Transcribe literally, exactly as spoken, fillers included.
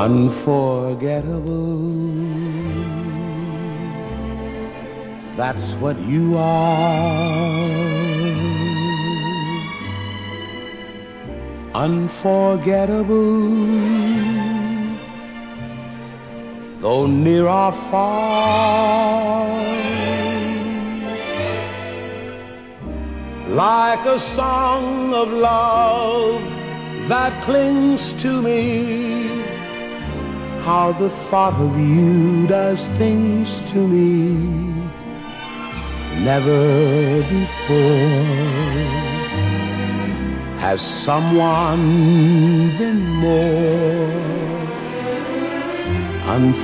Unforgettable, that's what you are. Unforgettable, though near or far, like a song of love that clings to me. How the thought of you does things to me never before has someone been more unforgettable.